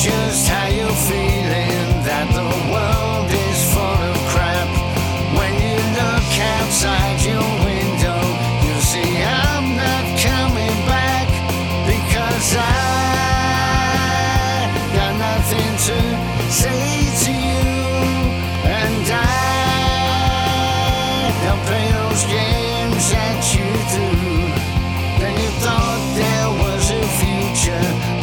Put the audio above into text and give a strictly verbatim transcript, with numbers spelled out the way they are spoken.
just how you're feeling, that the world is full of crap. When you look outside your window, you'll see I'm not coming back, because I got nothing to say to you, and I don't play those games that you do. Then you thought there was a future,